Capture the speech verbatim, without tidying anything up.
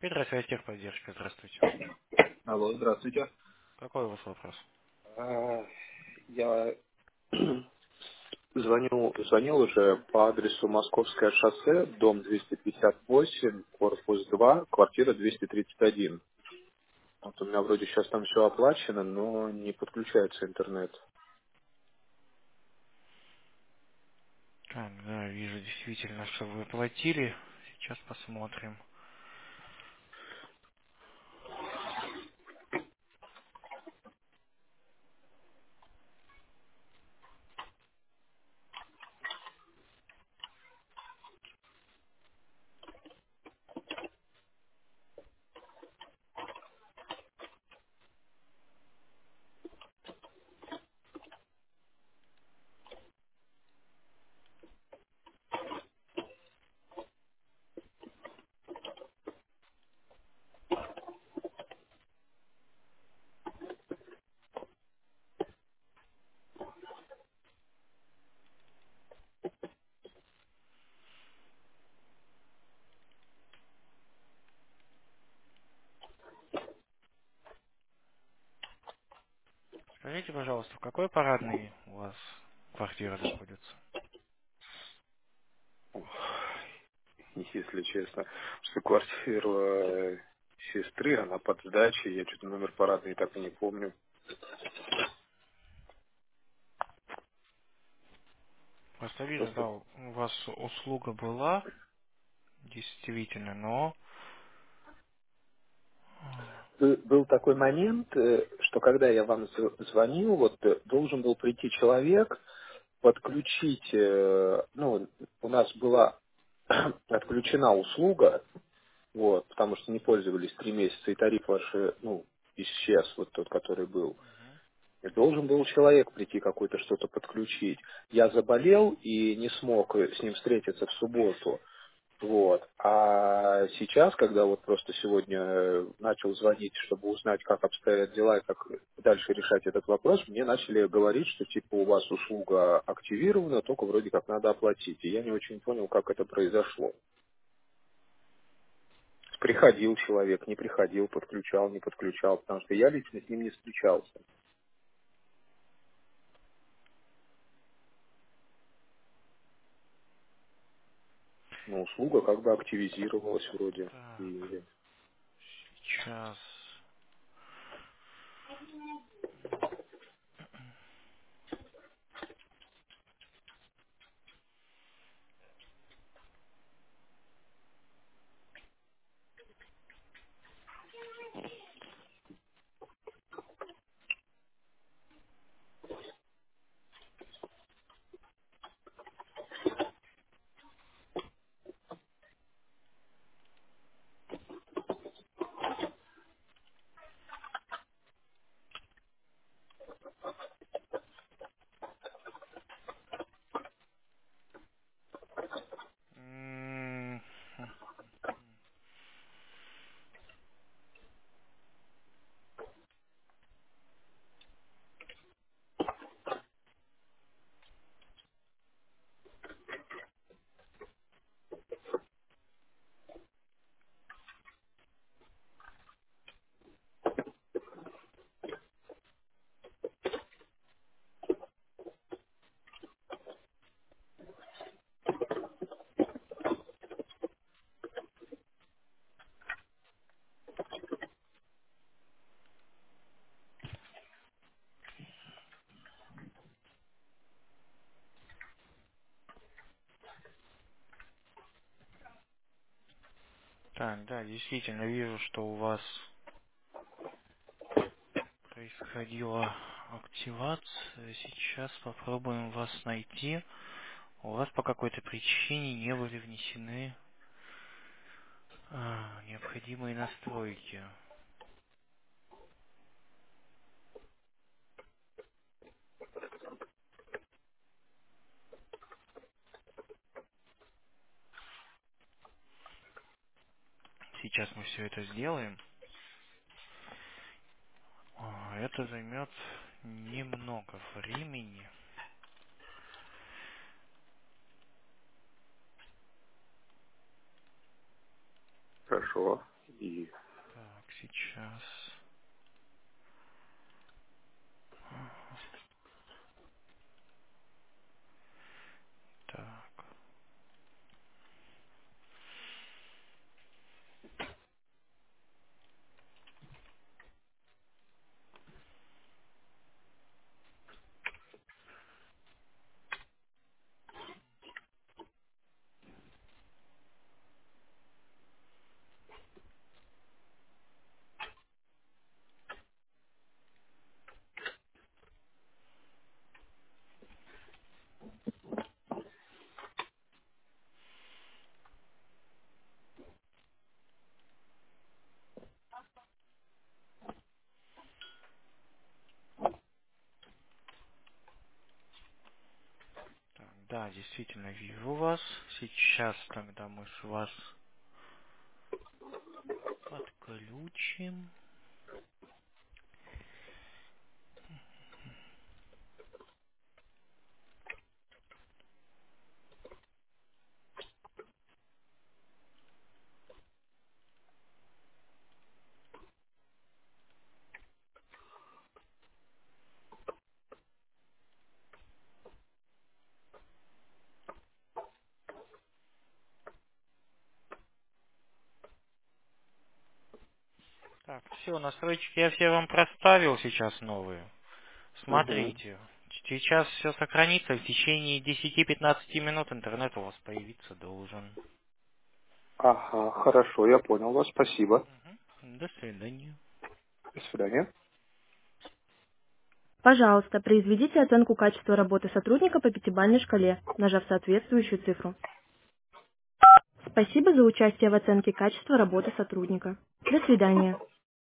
Здравствуйте, техподдержка, здравствуйте. Алло, здравствуйте. Какой у вас вопрос? А, Я звоню, звонил уже по адресу Московское шоссе, дом двести пятьдесят восемь, корпус два, квартира двести тридцать один. Вот у меня вроде сейчас там все оплачено, но не подключается интернет. Так, да, вижу действительно, что вы платили. Сейчас посмотрим. Скажите, пожалуйста, в какой парадной у вас квартира находится? Если честно, что квартира э, сестры, она под сдачей, я что-то номер парадный так и не помню. Просто вижу, Просто да, у вас услуга была, действительно, но... Бы- был такой момент, э, что когда я вам з- звонил, вот э, должен был прийти человек, подключить, э, ну, у нас была отключена услуга, вот, потому что не пользовались три месяца, и тариф ваш, э, ну, исчез, вот тот, который был. И должен был человек прийти какой-то что-то подключить. Я заболел и не смог э, с ним встретиться в субботу. Вот. А сейчас, когда вот просто сегодня э, начал звонить, чтобы узнать, как обстоят дела и как дальше решать этот вопрос, мне начали говорить, что типа у вас услуга активирована, только вроде как надо оплатить. И я не очень понял, как это произошло. Приходил человек, не приходил, подключал, не подключал, потому что я лично с ним не встречался. Но услуга как бы активизировалась вроде. Так, И сейчас... м, Так, да, действительно, вижу, что у вас происходила активация. Сейчас попробуем вас найти. У вас по какой-то причине не были внесены а, необходимые настройки. Сейчас мы все это сделаем. А, Это займет немного времени. хорошо. И Так, сейчас. Так. Так, да, действительно вижу вас. Сейчас тогда мы с вас подключим. Так, все, настройки я все вам проставил сейчас новые. Мгм. Смотрите, сейчас все сохранится, в течение десяти-пятнадцати минут интернет у вас появиться должен. Ага, хорошо, я понял вас, спасибо. Мгм. До свидания. До свидания. Пожалуйста, произведите оценку качества работы сотрудника по пятибалльной шкале, нажав соответствующую цифру. Спасибо за участие в оценке качества работы сотрудника. До свидания.